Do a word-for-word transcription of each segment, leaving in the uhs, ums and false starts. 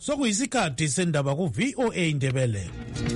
sokuyisikhathi sendaba ku V O A Ndebele.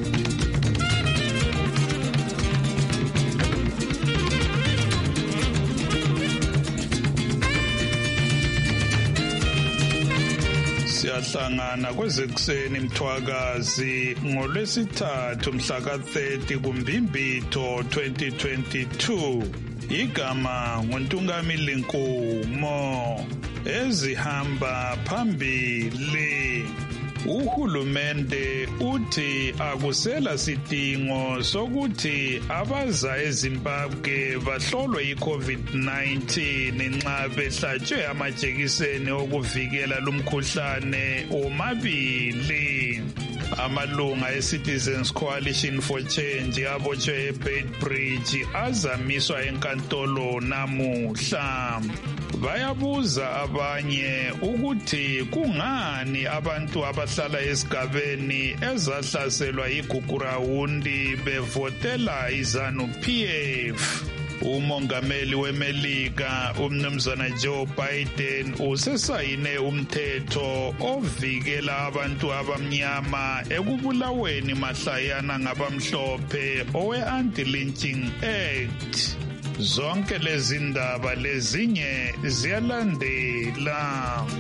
Siyahlangana kwezekuseni mthwakazi ngolwesithathu mhla ka thirty kuMbimbitho twenty twenty-two. Igama nguNtungamili Nkumo. Ezihamba phambili. Uhulumende uthi akusela sidingo sokuthi abaza eZimbabwe bahlolwe i-COVID nineteen nxa behlatshwe amajekiseni okuvikela lumkhuhlane omabili. Amalunga eCitizens Coalition for Change abotshwe eBeitbridge azamiswa enkantolo namuhla. Bayabuza abanye ukuthi kungani abantu abahlala esigabeni ezahlaselwa igugurahundi bevotela iZanu-P F. Umongameli weMelika umnumzana Joe Biden usesayine umthetho ovikela abantu abamnyama ekubulaweni mahlayana ngabamhlophe owe-Anti-Lynching Act. Zonke lezi ndaba lezinye ziyalandela.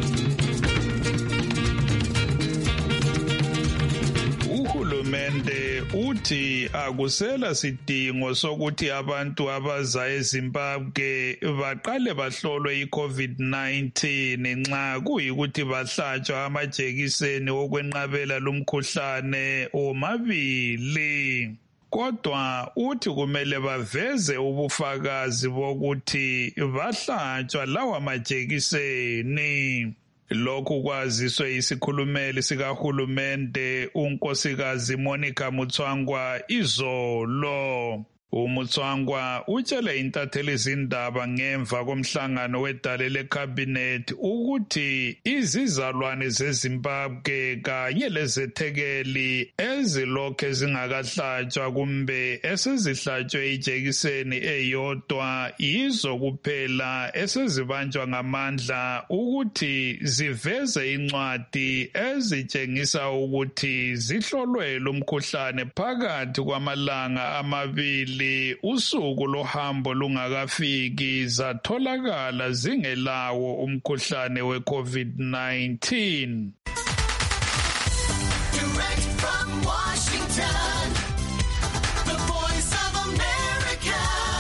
Uhulumende uthi akusela sidingo sokuthi abantu abaza eZimbabwe baqale bahlolwe i-COVID nineteen nxa kuyikuthi bahlatshwa amajekiseni okwenqabela lumkhuhlane omabili. Kodwa uthi kumele baveze ubufakazi bokuthi bahlatshwa lawa majekiseni. Lokhu kwaziswe isikhulumeli sikahulumende unkosikazi Monica Mutswangwa izolo. uMutswangwa utshele intatheli izindaba ngemva komhlangano wedale lecabinet ukuthi izizalwane zeZimbabwe kanye lezethekeli ezilokhe zingakahlatshwa kumbe esezihlatshwe ijekiseni eyodwa yizo kuphela esezibanjwa ngamandla ukuthi ziveze incwadi ezitshengisa ukuthi zihlolwe lumkhuhlane phakathi kwamalanga amabili usuku lohambo lungakafiki zatholakala zingelawo umkhuhlane we-COVID nineteen. Direct from Washington, the Voice of America,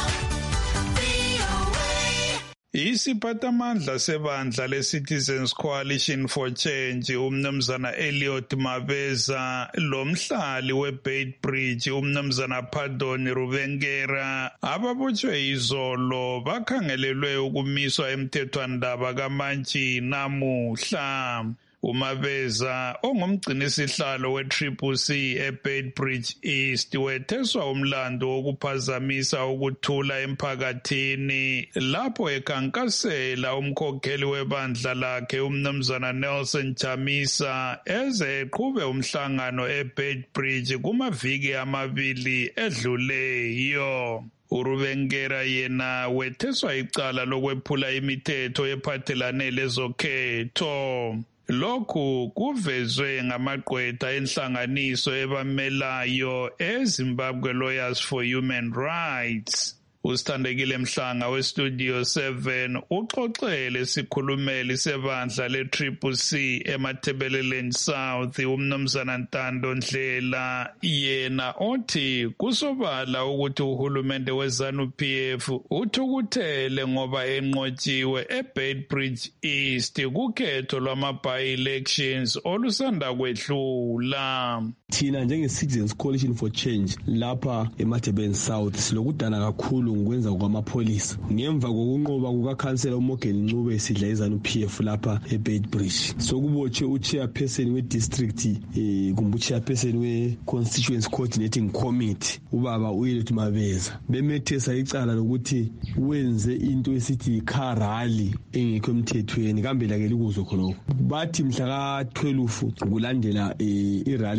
V O A. Isiphathamandla sebandla leCitizens Coalition for Change umnumzana Elliot Mabeza lomhlali weBeitbridge umnumzana Pardon Rubengera ababotshwe izolo bakhangelelwe ukumiswa emthethwandaba kaMantshi namuhla. uMabeza ongumgcinisihlalo we-Triple C eBeitbridge East wetheswa umlando wokuphazamisa ukuthula emphakathini lapho ekhankasela umkhokheli webandla lakhe umnumzana Nelson Chamisa eze eqhube umhlangano eBeitbridge kumaviki amabili edluleyo. uRubengera yena wetheswa icala lokwephula imithetho ephathelane lezokhetho. Lokhu kuvezwe ngamagqwetha enhlanganiso ebamelayo eZimbabwe Lawyers for Human Rights. Usithandekile Mhlanga weStudio seven uxoxele isikhulumeli sebandla le-Triple C eMathebeleleni South umnumzana Ntando Ndlela yena othi kusobala ukuthi uhulumende weZanu-P F uthukuthele ngoba enqotshiwe eBeitbridge East kukhetho lwama-by-elections olusanda kwedlula. Thina njenge-Citizens Coalition for Change lapha eMathebeleni South silokudana kakhulu ngokwenza kwamapholisa ngemva kokunqoba kukakhansela uMorgan Ncube esidla iZanu-P F lapha eBeitbridge. Sokubotshwe uchairperson we-district eh kumbe uchairperson we-constituency coordinating committee ubaba uElliot Mabeza bemethesa icala lokuthi wenze into esithi car rally engekho emthethweni kambe lakeli kuzo khonokho. Bathi mhla ka twelve kulandela irally kaPresident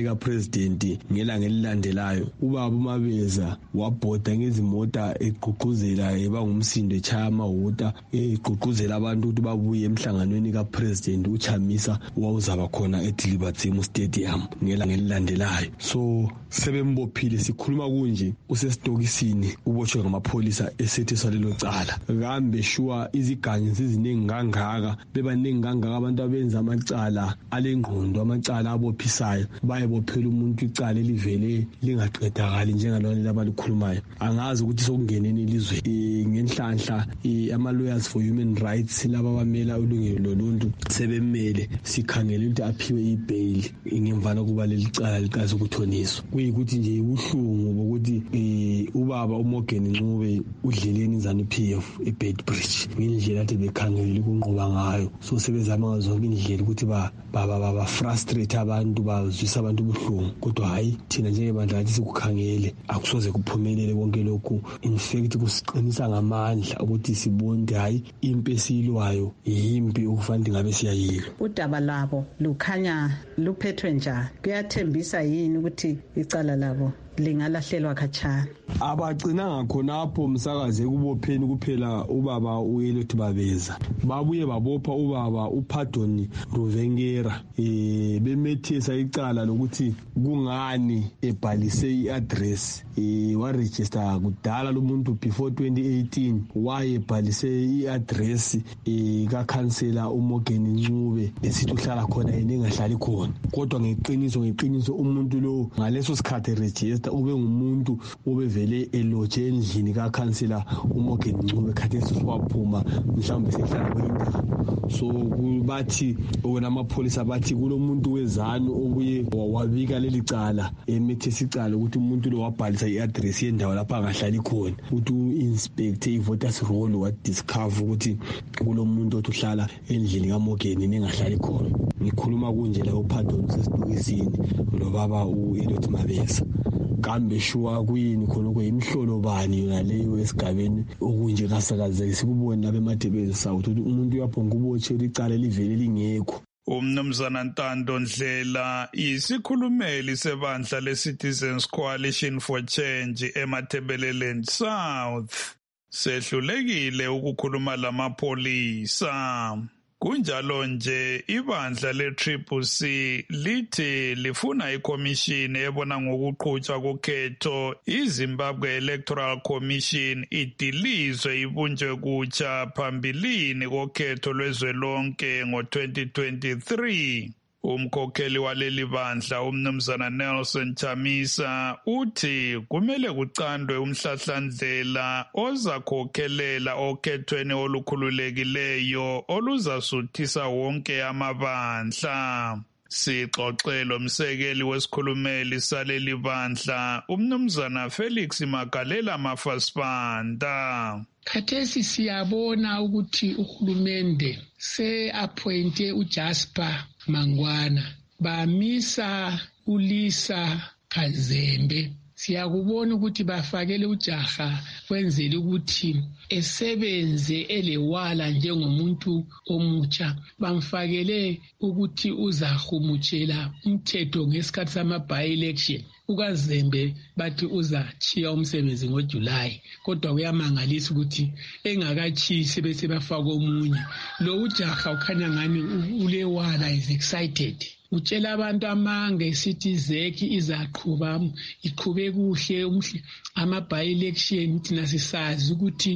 president ngelanga elilandelayo ubaba uMabeza wabhoda ngezimota egqugquzela eba ngumsindo echaya amahota egqugquzela abantu ukuthi babuye emhlanganweni kapresident uChamisa wawuzaba khona eDilibatsemu Stadium ngelanga elilandelayo. So sebembophile sikhuluma kunje usesitokisini ubotshwe ngamapholisa esethe salelo cala. Kambe shuwa izigangi siziningi kangaka bebaningi kangaka abantu abenza amacala alengqondo amacala abophisayo bayebophela umuntu icala elivele lingaqedakali njengalona labalikhulumayo. Angazi ukuthi sokungeneni ilizwe ngenhlanhla ama lawyers for human rights laba bamela ulungelo loluntu sebemele sikhangele ukuthi aphiwe ibail ngemvana kuba lelicala likazi ukuthoniswa. Kuyikuthi nje ubuhlungu bokuthi ubaba uMorgan Ncube udleleni ZANU-P F eBedbridge ngendlela athi bekhangele ukunqoba ngayo. So sebezama ngazonke indlela ukuthi ba baba baba frustrate abantu bazwisa abantu ubuhlungu, kodwa hayi thina njengebandla lathi sikukhangele akusoze kuphumelele konke lokhu. In fact kusiqinisa ngamandla ukuthi sibonde hayi impi esilwayo yimpi okufanele ngabe siyayilwa. Udaba labo lukhanya luphethwe njani? Kuyathembisa yini ukuthi icala labo lingalahlelwa khatshana? Abagcina ngakhonapho umsakaze kubopheni kuphela ubaba uEliot Mabeza. Babuye babopha ubaba uPardon Ruvengera eh bemethesa icala lokuthi kungani ebhalise iaddress eh wa register kudala lo muntu before twenty eighteen waye ebhalise iaddress eh ka councilor uMorgan Ncube esithi uhlala khona yena engahlali khona, kodwa ngeqiniso ngeqiniso umuntu lo ngaleso sikhathi register ube ngumuntu obevele eloje endlini ka councilor uMorgan Ncube khathesi swaphuma mhlawumbe sehlala kwindawo. So bathi wona amapholisa bathi kulomuntu wezanu obuye wabika leli cala emethesa icala ukuthi umuntu lo wabhalisa iaddress yendawo lapha angahlali khona, ukuthi uinspect ivoters roll wa discover ukuthi kulomuntu othi uhlala endlini kaMorgan nengahlali khona. Ngikhuluma kunje la uPardon sesitokisini lo baba uEliot Mabeza. Kambe shuwa kuyini khona kuyimhlolo bani yona leyo esigabeni okunje kasakazeke sikubona beMathebeni South ukuthi umuntu uyaphonga ubotshela icala livele lingekho. Umnumzana Ntando Ndlela yisikhulumeli sebandla leCitizens Coalition for Change eMathebeleland South sehlulekile ukukhuluma lamapholisa. Kunjalo nje ibandla le-Triple C lithi lifuna ikomishini ebona ngokuqhutshwa kokhetho iZimbabwe Electoral Commission idilizwe ibunjwe kutsha phambilini kokhetho lwezwelonke ngo-twenty twenty-three. Umkhokheli waleli bandla umnumzana Nelson Chamisa uthi kumele kucandwe umhlahlandlela ozakhokhelela okhethweni olukhululekileyo oluzasuthisa wonke amabandla. Sixoxelo umsekeli wesikhulumeli saleli bandla umnumzana Felix Magalela Mafasipanda. Khathesi siyabona ukuthi uhulumende se-appointe uJasper Mangwana bamisa uLisa Kazembe. Siyakubona ukuthi bafakele ujaha kwenzela ukuthi esebenze elewala njengomuntu omutsha. Bamfakele ukuthi uzahumutshela umthetho ngesikhathi sama by-election. UKazembe bathi uzachiya umsebenzi ngoJuly, kodwa kuyamangalisa ukuthi engakachisi bese bafaka omunye. Lo ujaha ukhanya ngani ulewala, is excited. Utshela abantu amanga esithi zeki izaqhuba iqhube kuhle ama by election. Thina sisazi ukuthi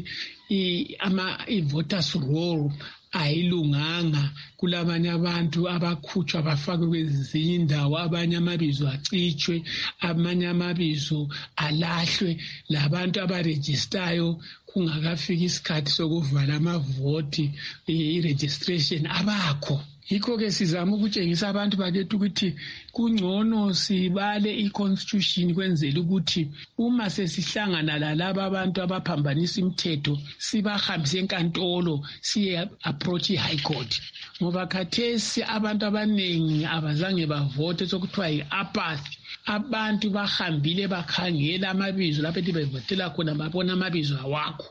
ama voters roll ayilunganga, kulabanye abantu abakhutshwa bafakwe kwezinye indawo, abanye amabizo acitshwe, amanye amabizo alahlwe, labantu abaregistayo kungakafika isikhathi sokuvala amavoti i-registration abakho. Yikho ke sizama ukutshengisa abantu bakethu ukuthi kungcono sibale i-constitution kwenzela ukuthi uma sesihlangana lalabo abantu abaphambanisa imithetho sibahambise enkantolo siye approach i-high court, ngoba khathesi abantu abaningi abazange bavote sokuthiwa yi-apathy. Abantu bahambile bakhangela amabizo lapho ethi bevotela khona babona amabizo awakho.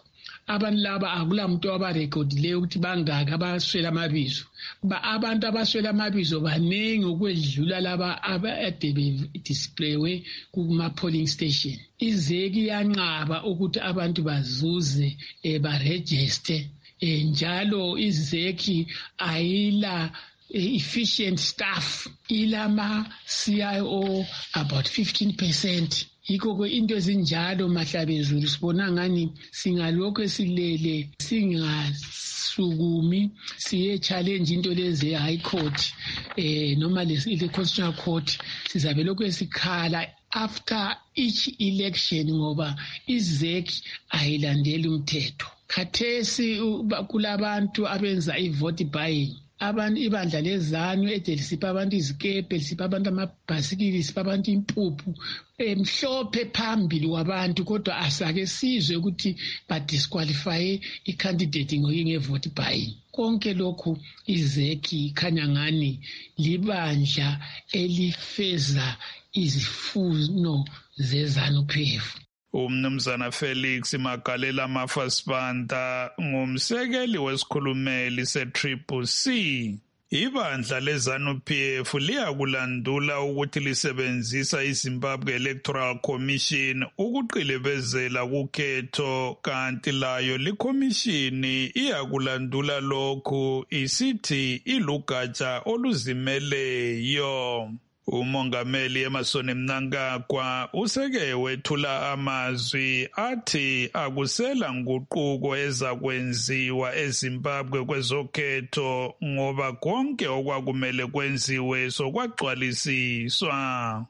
abantu laba akulamuntu abarekhodileyo ukuthi bangaki abaswela amabizo ba abantu abaswela amabizo baningi ukwedlula laba abade be-displaye kuma-polling station. Izeki yanqaba ukuthi abantu bazuze eh, barejiste eh, njalo izeki ayila efficient staff ilama C I O about fifteen percent. Yikho into ezinjalo Mahlabezulu sibona ngani singalokho esilele singasukumi siye challenge into lezi high court eh noma le constitutional court sizabe lokho esikhala after each election ngoba izeki ayilandeli umthetho. Khathesi kulabantu abenza i-vote buying. Abantu ibandla lezanu edelisipha abantu izikepe lisipha abantu amabhasikili lisipha abantu impuphu emhlophe phambili kwabantu kodwa asake sizwe ukuthi badisqualify i-candidate nge-vote buying. Konke lokhu izeki khanya ngani libandla elifeza izifuno zezanu-P F. Umnumzana Felix Magalela Mafasibanda ngumsekeli wesikhulumeli se-Triple C. Ibandla lezanu-P F liyakulandula ukuthi lisebenzisa iZimbabwe Electoral Commission ukuqilebezela kukhetho kanti layo likhomishini iyakulandula lokhu isithi ilugatsha oluzimeleyo. Umongameli Emmerson Mnangagwa useke wethula amazwi athi akusela nguquko ezakwenziwa eZimbabwe kwezokhetho ngoba konke okwakumele kwenziwe sokwagcwalisiswa.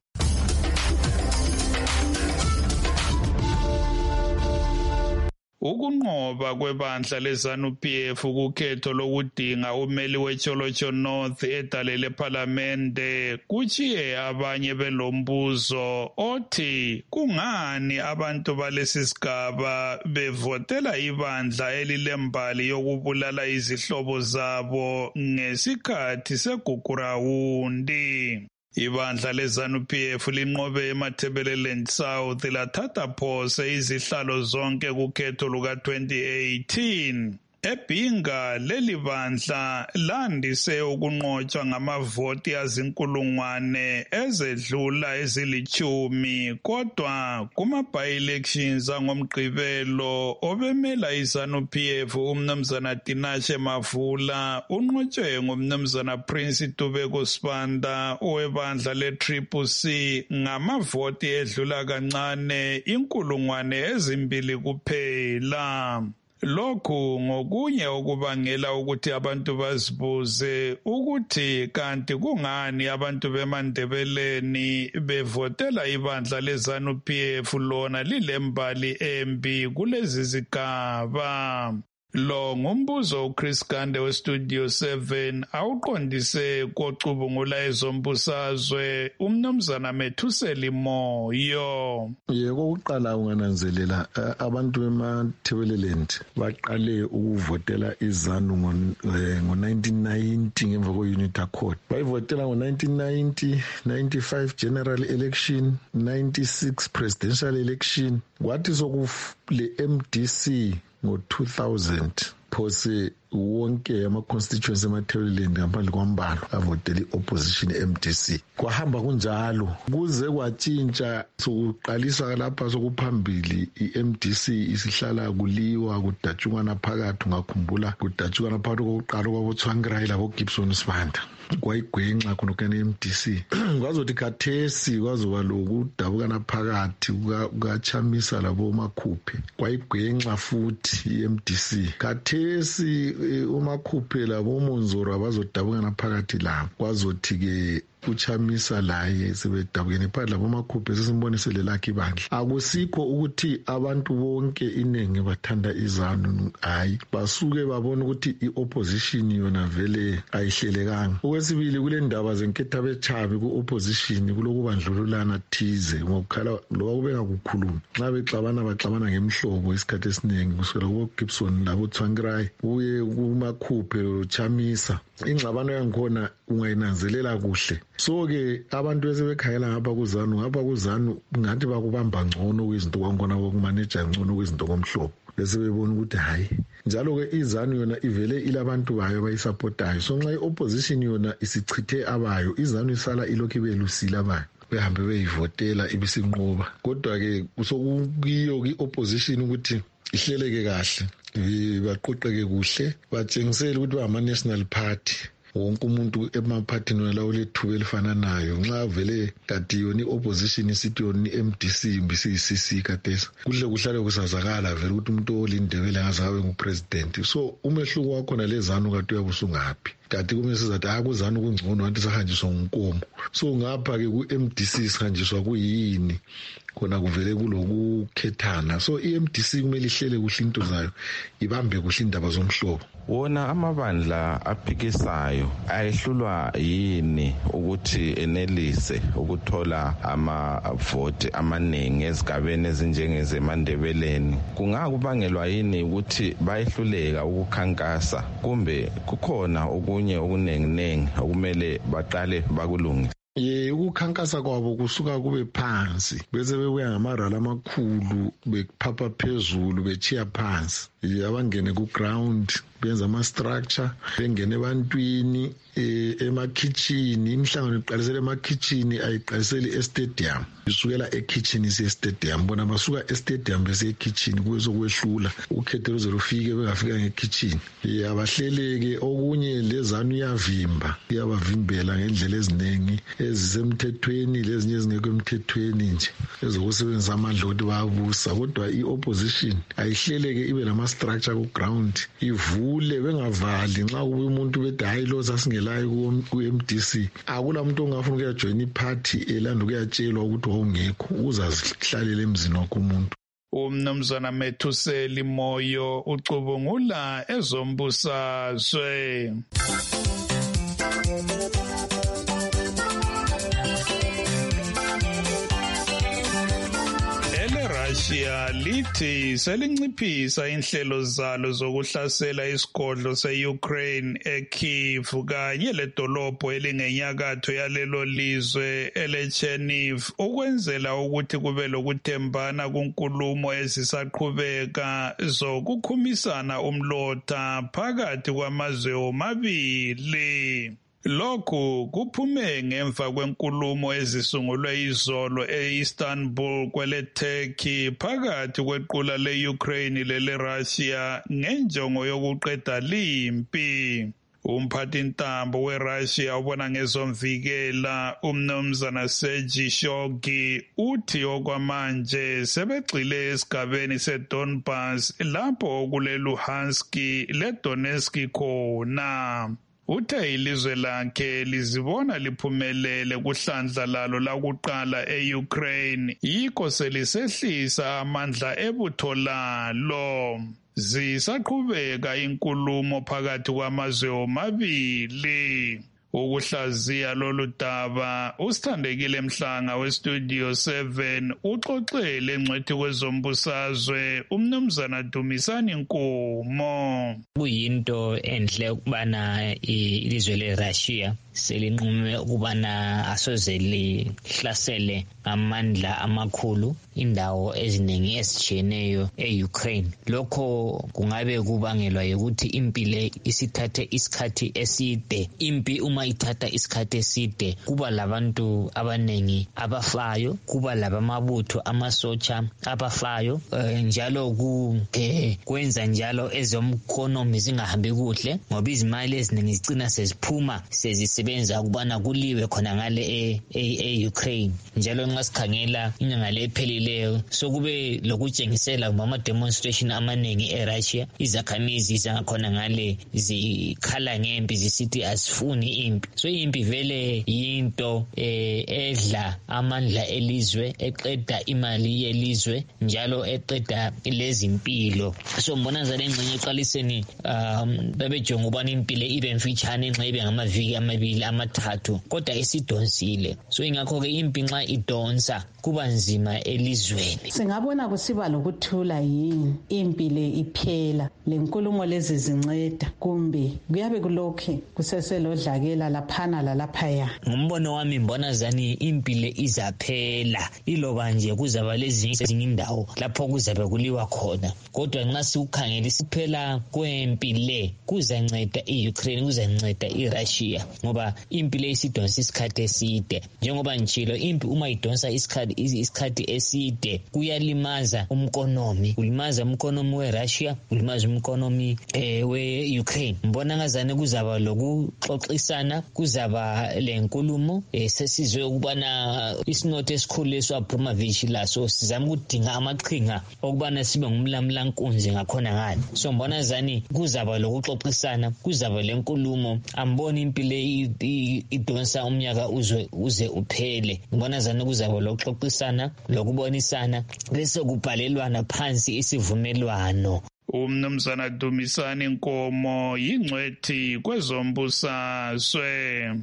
Ukunqoba kwebandla lezanu-P F kukhetho lokudinga umeli weTsholotsho North edalele ePhalamende kuchiye abanye belombuzo othi kungani abantu balesi sigaba bevotela ibandla elilembali yokubulala izihlobo zabo ngesikhathi segugurawundi. Ibandla lezanu-P F linqobe eMatabeleland South lathatha phose izihlalo zonke kukhetho luka twenty eighteen. eBhinga leli bandla landise ukunqotshwa ngamavoti azinkulungwane ezedlula ezilichumi kodwa kuma-by-elections angomgqibelo obemela iZanu-P F umnumzana Tinashe Mavula unqotshwe ngumnumzana Prince Tubeko Sibanda owebandla le-Triple C ngamavoti edlula kancane inkulungwane ezimbili kuphela. Lokhu ngokunye okubangela ukuthi abantu bazibuze ukuthi kanti kungani abantu beMandebeleni bevotela ibandla leZanu-P F lona lilembali embi kulezi zigaba. Lo ngumbuzo uChris Gande weStudio seven awuqondise kocubungula ezombusazwe umnumzana Methuseli Moyo. Yebo uqala ungananzelela abantu beMatabeleland baqale ukuvotela iZanu ngo nineteen ninety ngemva kwe-Unity Accord. Bayivotela ngo nineteen ninety, ninety-five general election, ninety-six presidential election. Kwathi sokule M D C ngo two thousand phose wonke ama-constituency eMatabeleland ngaphandle kwambalo avotela i-opposition M D C. Kwahamba kunjalo kuze kwatshintsha sokuqaliswa lapha sokuphambili i-M D C isihlala kuliwa kudatshukana phakathi ungakhumbula kudatshukana phakathi kokuqala kwaboTsvangirai laboGibson Sibanda kwayigwenxa khonokane M D C kwazothi khathesi kwazoba lokudabukana phakathi kukaChamisa laboMakhuphe kwayigwenxa futhi i-M D C khathesi uMakhuphe laboMonzoro abazodabukana phakathi labo kwazothi-ke uChamisa laye sebedabukene phakathi laboMakhuphe sesimbonisele lakhe ibandla. Akusikho ukuthi abantu bonke iningi bathanda iZanu, hayi basuke babona ukuthi i-opposition yona vele ayihlelekanga. Okwesibili kule ndaba zenketha bechabi ku-opposition kulokubandlululana thize ngokukhala loba kube ngakukhuluma nxa bexabana baxabana ngemhlobo isikhathi esiningi kusukela kuboGibson laboTsvangirai kuye kuMakhuphe loChamisa. Ingxabano yangikhona ungayinanzelela kuhle. So-ke abantu besebekhayela ngapha kuZanu ngapha kuZanu ngathi bakubamba ngcono kwizinto kwakhona kokumaneja ngcono kwizinto komhlobo. bese bebona ukuthi hayi njalo ke izanu yona ivele ilabantu bayo bayisupportayo so nxa i-opposition yona isichithe abayo izanu isala ilokhu belusila abayo behambe beyivotela ibisinqoba kodwa ke kusokuyiyo ki-opposition ukuthi ihleleke kahle baqoqeke kuhle batshengisele ukuthi bama-national party wonke umuntu emaphathini lawo lethuba elifananayo nxa vele kati yona i-opposition isithi yona i-M D C mbisi-C C katesa kuhle kuhlale kusazakala vele ukuthi umuntu olindebele ngazabe ngupresident so umehluko wakhona lezanu kati uyabusungaphi kati kumele sizathi hayi kuzanu kungcono kanti sahanjiswa ngunkomo so ngapha-ke ku-M D C sihanjiswa kuyini khona kuvele kulokukhethana so i-M D C kumele ihlele kuhle into zayo ibambe kuhle indaba zomhlobo wona amabandla aphikisayo ayehlulwa yini ukuthi enelise ukuthola amavoti amaningi ezigabeni ezinjengezemandebeleni kungakubangelwa yini ukuthi bayehluleka ukukhankasa kumbe kukhona okunye okuningi okumele baqale bakulungise ye ukukhankasa kwabo kusuka kube phansi bese bebuya ngamarala amakhulu bephapha phezulu bechiya phansi abangene ku-ground benza ama-structure bengene ebantwini emakhitshini imihlangano iqalisela emakhitshini ayiqaliseli estadium isukela ekhitshini isiya estadium bona basuka estadium bese ekhitshini kwehlula ukhetho luze lufike bengafika ngekhitshini abahleleke okunye lezanu iyavimba iyabavimbela ngendlela eziningi ezisemthethweni lezinye ezingekho emthethweni nje ezokusebenzisa amandla ukuthi bayabusa kodwa i-opposition ayihleleke ibe lama-structure ku-ground ivule bengavali nxa kube umuntu bethi hayi lo sasingelayo ku-M D C akula muntu ongafuna ukuyajoyina iphathi elanda ukuyatshelwa ukuthi wawungekho uzazihlalele emzini wakho umuntu umnumzana Methuseli Moyo ucubungula ezombusazwe. Russia lithi selinciphisa inhlelo zalo zokuhlasela isigodlo se-Ukraine eKyiv kanye ledolobho elingenyakatho yalelo lizwe eleCherniv ukwenzela ukuthi kube lokuthembana kunkulumo ezisaqhubeka zokukhumisana umlotha phakathi kwamazwe omabili. Lokhu kuphume ngemva kwenkulumo ezisungulwe izolo e-Istanbul kwele-Turkey phakathi kwequla le-Ukraine lele-Russia ngenjongo yokuqeda limpi. Umphathintambo we-Russia ubona ngezomvikela umnumzana Sergei Shoigu uthi okwamanje sebegxile esigabeni se-Donbas lapho kule-Luhansk le-Donetsk khona. Uthe ilizwe lakhe lizibona liphumelele kuhlandla lalo lakuqala e-Ukraine yikho selisehlisa amandla ebutho lalo. Zisaqhubeka inkulumo phakathi kwamazwe omabili. Ukuhlaziya lolu daba usithandekile Mhlanga westudio seven uxoxele engcwethi kwezombusazwe umnumzana Dumisani Nkomo. Kuyinto enhle ukubana ilizwe le-Russia selinqume ukubana asoze lihlasele amandla amakhulu indawo eziningi ezitshiyeneyo e-Ukraine. Lokho kungabe kubangelwa ukuthi impi le isithathe isikhathi eside. Impi uma ithatha isikhathi eside kuba labantu abanengi abafayo, kuba labamabutho amasotsha abafayo, njalo ku kwenza njalo ezomkhonomi zingahambi kuhle ngoba izimali eziningi zicina seziphuma sezisebenza ukubana kuliwe khona ngale e-Ukraine. Njalo nxa sikhangela inyanga le ephelileyo sokube lokutshengisela ngama demonstration amaningi eRussia, izakhamizi zangakhona ngale zikhala ngempi zisithi asifuni impi. So impi vele yinto edla amandla elizwe, eqeda imali yelizwe, njalo eqeda lezimpilo. So mbona zale ngcenye eqaliseni um babejonga ubani impilo ibe mfitshane nxa ibe ngamaviki amabili amabili amathathu kodwa isidonsile. So ingakho ke impi nxa idonsa kuba nzima elizweni. Singabona kusiba lokuthula yini impi le iphela lenkulumo lezi zinceda kumbe kuyabe kulokhe kuseselodlakela laphana lalaphaya. Ngombono wami mbona zani impi le izaphela iloba nje kuzaba lezinye indawo lapho kuzabe kuliwa khona. Kodwa nxa siukhangela isiphela kwempi le kuzanceda iUkraine kuzanceda iRussia ngoba impi le isidonsa isikhathi eside. Njengoba ngitshilo impi uma idonsa isikhathi isikhathi eside kuyalimaza umkonomi, kulimaza umkonomi weRussia, kulimaza umkonomi eh, weUkraine. Mbona ngazane kuzaba lokuxoxisana, kuzaba lenkulumo eh, sesizwe ukubana isinotho esikhulu leswaPromovich laso sizama ukudinga amaqhinga okubana sibe ngumlamlankunzi ngakhona ngani. So mbona zani kuzaba lokuxoxisana, kuzaba lenkulumo. Amboni impi le idonsa umnyaka uze uze uphele. Mbona zani kuzaba lokuxoxisana lokubonisana bese kubhalelwana phansi isivumelwano. Umnumzana Dumisani Nkomo yingcwethi kwezombusazwe.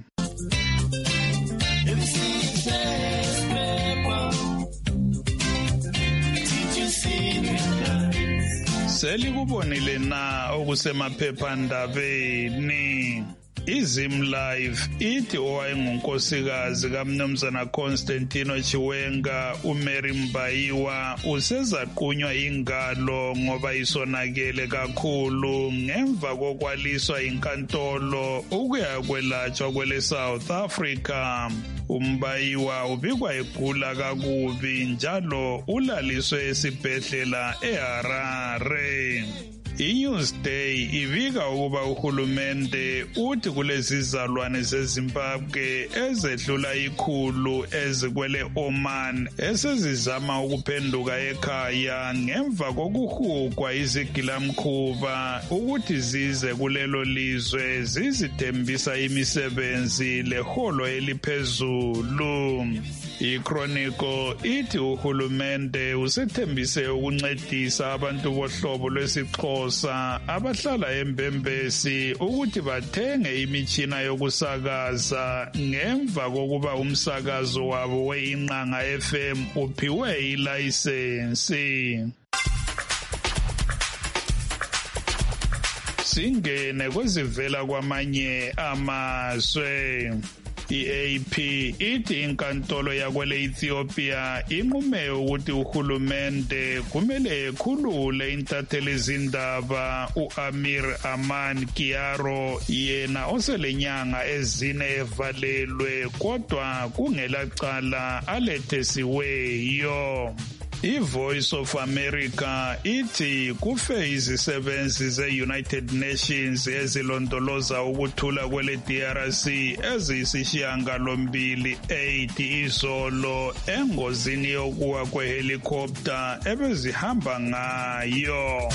Selikubonile na okusemaphephandabeni. Izim Live ithi owayengunkosikazi kaMnumzana Constantino Chiwenga uMary Mbayiwa usezaqunywa ingalo ngoba isonakele kakhulu ngemva kokwaliswa inkantolo ukuya kwelatshwa kwele South Africa. Umbayiwa ubikwa egula kakubi njalo ulaliswe esibhedlela eHarare. iNewsday ibika ukuba uhulumende uthi kulezizalwane zeZimbabwe ezedlula ikhulu ezikwele Oman esezizama ukuphenduka ekhaya ngemva kokuhugwa izigilamkhuba ukuthi zize kulelo lizwe zizithembisa imisebenzi leholo eliphezulu. iChronicle ithi uhulumende usethembise ukuncedisa abantu bohlobo lwesixhosa abahlala eMbembesi ukuthi bathenge imitshina yokusakaza ngemva kokuba umsakazo wabo weInqanga F M uphiwe ilayisensi. Singene kwezivela kwamanye amazwe. I-A P ithi inkantolo yakwele Ethiopia inqume ukuthi uhulumende kumele ekhulule intatheli zindaba uAmir Aman Kiaro yena oselenyanga ezine evalelwe kodwa kungelacala alethesiweyo. iVoice of America ithi kufe izisebenzi ze-United Nations ezilondoloza ukuthula kwele D R C eziyisishiyangalombili eight izolo engozini yokuwa kwehelikopta ebezihamba ngayo.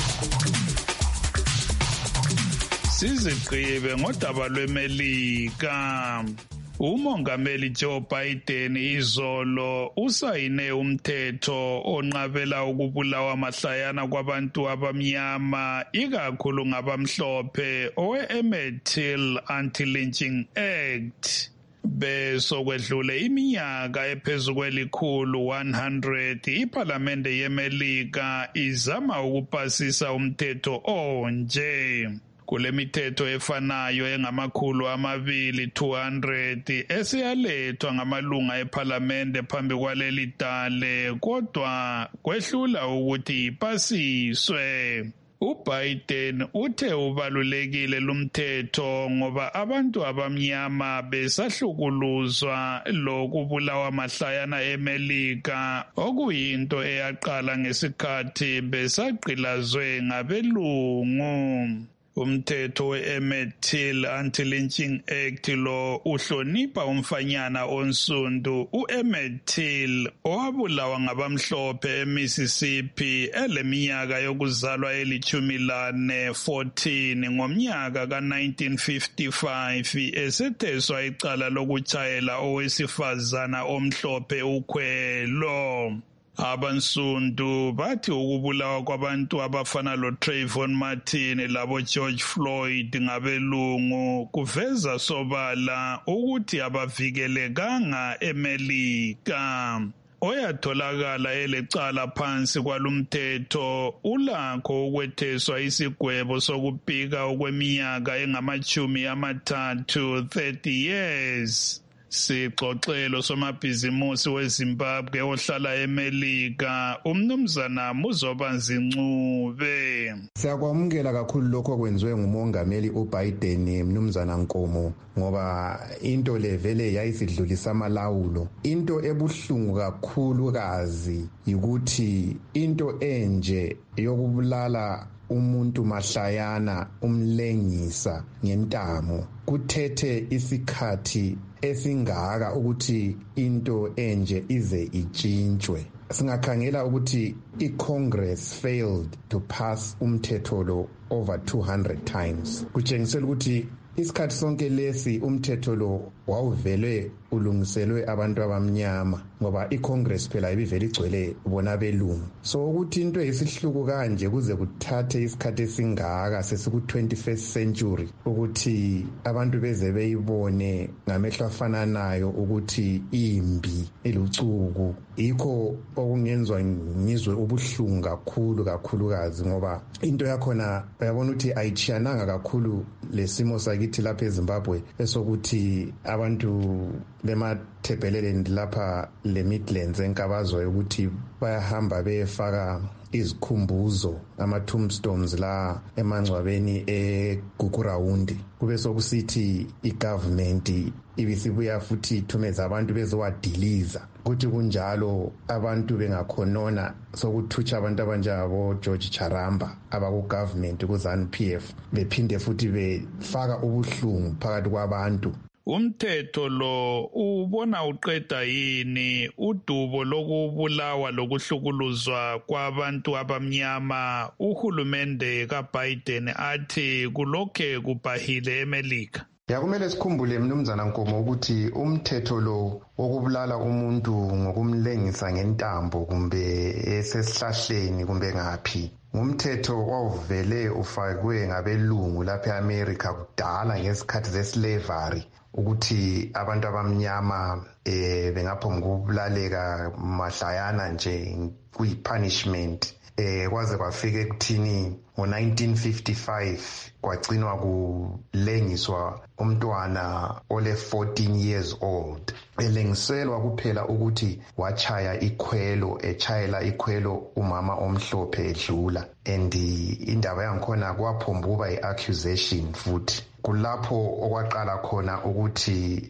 Sizigqibe ngodaba lweMelika. Umongameli Joe Biden izolo usayine umthetho onqabela ukubulawa amahlayana kwabantu abamnyama ikakhulu ngabamhlophe owe-Emmett Till Anti-Lynching Act. Besokwedlule iminyaka ephezu kwelikhulu one hundred iPhalamende yeMelika izama ukupasisa umthetho onje. Kule mithetho efanayo engamakhulu amabili two hundred esiyalethwa ngamalunga ePhalamende phambi kwaleli dale kodwa kwehlula ukuthi ipasiswe. uBiden uthe ubalulekile lumthetho ngoba abantu abamnyama besahlukuluzwa lokubulawa amahlayana eMelika okuyinto eyaqala ngesikhathi besaqilazwe ngabelungu. Umthetho we-Emmett Till Anti-Lynching Act lo uhlonipha umfanyana onsundu u-Emmett Till owabulawa ngabamhlophe eMississippi eleminyaka yokuzalwa elithumi lane fourteen ngomnyaka ka nineteen fifty-five esetheswa icala lokutshayela owesifazana omhlophe ukhwelo. Abansundu bathi ukubulawa kwabantu abafana lo Trayvon Martin labo George Floyd ngabelungu kuveza sobala ukuthi abavikelekanga eMelika. Oyatholakala elecala phansi kwalumthetho ulakho ukwetheswa isigwebo sokubhika okweminyaka engamachumi amathathu thirty years. Sixoxelo somabhizimusi weZimbabwe ohlala eMelika umnumzana Muzobanzi Ncube. Siyakwamukela kakhulu lokho okwenziwe ngumongameli uBiden mnumzana Nkomo ngoba into levele yayisidlulisa amalawulo. Into ebuhlungu kakhulu kazi ukuthi into enje yokubulala umuntu mahlayana umlengisa ngentamo kuthethe isikhathi esingaka ukuthi into enje ize itshintshwe. Singakhangela ukuthi iCongress failed to pass umthetho lo over two hundred times. Kutshengisela ukuthi isikhathi sonke lesi umthetho lo wawuvele ulungiselwe abantu abamnyama ngoba iCongress phela ibivele igcwele bona belungu. So ukuthi into esihluku kanje kuze kuthathe isikhathi esingaka sesiku twenty-first century ukuthi abantu beze beyibone ngamehlo afananayo ukuthi imbi ilucuku, yikho okungenzwa ngizwe ubuhlungu kakhulu kakhulukazi ngoba into yakhona uyabona ukuthi ayichiyananga kakhulu lesimo sakithi lapha eZimbabwe esokuthi abantu bemathebheleleni lapha le Midlands enkabazwa ukuthi bayahamba beyefaka izikhumbuzo ama-tombstones la emangcwabeni eGugurawundi kube sokusithi igovernment ibisibuya futhi ithumeza abantu bezowadiliza kuthi kunjalo abantu bengakhonona sokuthutsha abantu abanjengabo George Charamba abaku-government ku-ZANU-P F bephinde futhi befaka ubuhlungu phakathi kwabantu. Umthetho lo ubona uqeda yini udubo lokubulawa lokuhlukuluzwa kwabantu abamnyama? Uhulumende kaBiden athi kulokhe kubhahile eMelika. Ya kumele sikhumbule mnumzana Nkomo ukuthi umthetho lo wokubulala umuntu ngokumlengisa ngentambo kumbe esesihlahleni kumbe ngaphi ngumthetho wawuvele ufakwe ngabelungu lapha eAmerica kudala ngesikhathi zeslavery ukuthi abantu abamnyama eh bengaphomba ukubulaleka mahlayana nje kuyipunishment eh kwaze kwafika ekuthini ngo nineteen fifty-five kwagcinwa kulengiswa umntwana ole fourteen years old elengiselwa kuphela ukuthi wachaya ikhwelo echayela ikhwelo umama omhlophe edlula and indaba yangikhona kwaphomba kuba i-accusation futhi kulapho okwaqala khona ukuthi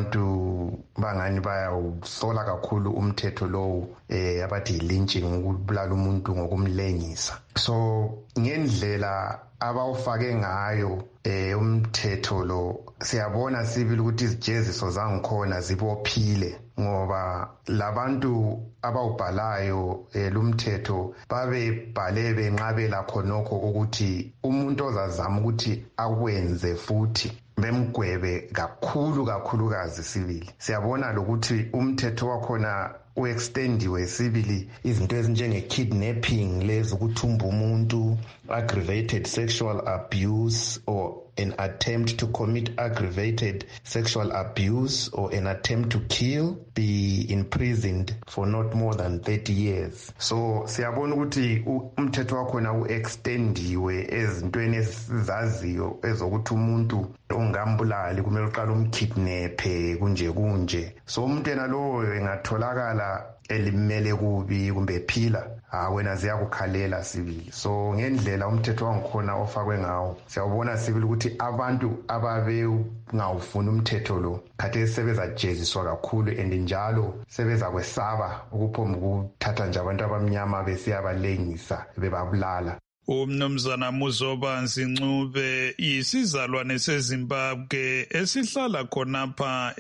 abantu bangani bayawusola kakhulu umthetho lowo eh abathi lynching ukubulala umuntu ngokumlengisa. So ngendlela abawufake ngayo eh umthetho lo siyabona sibili ukuthi izijeziso zangikhona zibophile ngoba labantu abawubhalayo lumthetho babebhale benqabela khonokho ukuthi umuntu ozazama ukuthi akwenze futhi bemgwebe kakhulu kakhulukazi sibili. Siyabona lokuthi umthetho wakhona uextendiwe sibili izinto ezinjenge kidnapping lezi ukuthumba umuntu, aggravated sexual abuse or an attempt to commit aggravated sexual abuse or an attempt to kill, be imprisoned for not more than thirty years. So siyabona ukuthi umthetho wakhona uextendiwe ezintweni ezizaziyo ezokuthi umuntu ongambulali kumele uqala umkidnaphe kunje kunje. So umuntu yena lowo engatholakala elimele kubi kumbe phila ha wena ziyakukhalela sibili. So ngendlela umthetho wangikhona ofakwe ngawo siyabona sibili ukuthi abantu ababe ngawufuna umthetho lo khathe sebeza jeziswa kakhulu and njalo sebeza kwesaba ukuphomba ukuthatha nje abantu abamnyama besiyabalengisa bebabulala. Umnumzana Muzobanzi Ncube yisizalwane seZimbabwe esihlala khonapha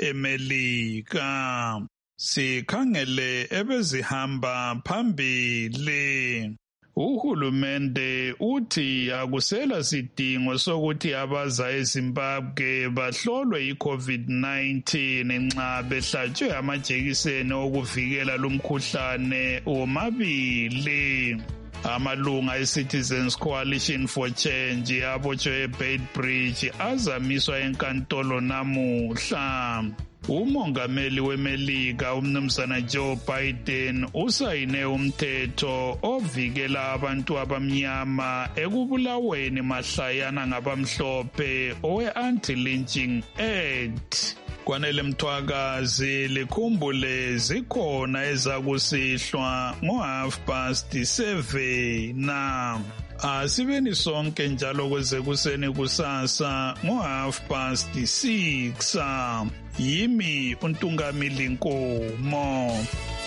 eMelika. Sikhangele ebezihamba phambili. Uhulumende uthi akusela sidingo sokuthi abaza eZimbabwe bahlolwe i-COVID nineteen nxa behlatshwe amajekiseni okuvikela lumkhuhlane omabili. Amalunga e-Citizens Coalition for Change abotshwe eBeitbridge azamiswa enkantolo namuhla. Umongameli weMelika umnumzana Joe Biden usayine umthetho ovikela abantu abamnyama ekubulaweni mahlayana ngabamhlophe owe-Anti-Lynching Act. Kwanele Mthwakazi likhumbule zikhona ezakusihlwa ngo-half past seven na. Asibeni sonke njalo kweze kuseni kusasa ngo-half past six. Yimi uNtungamili Nkomo.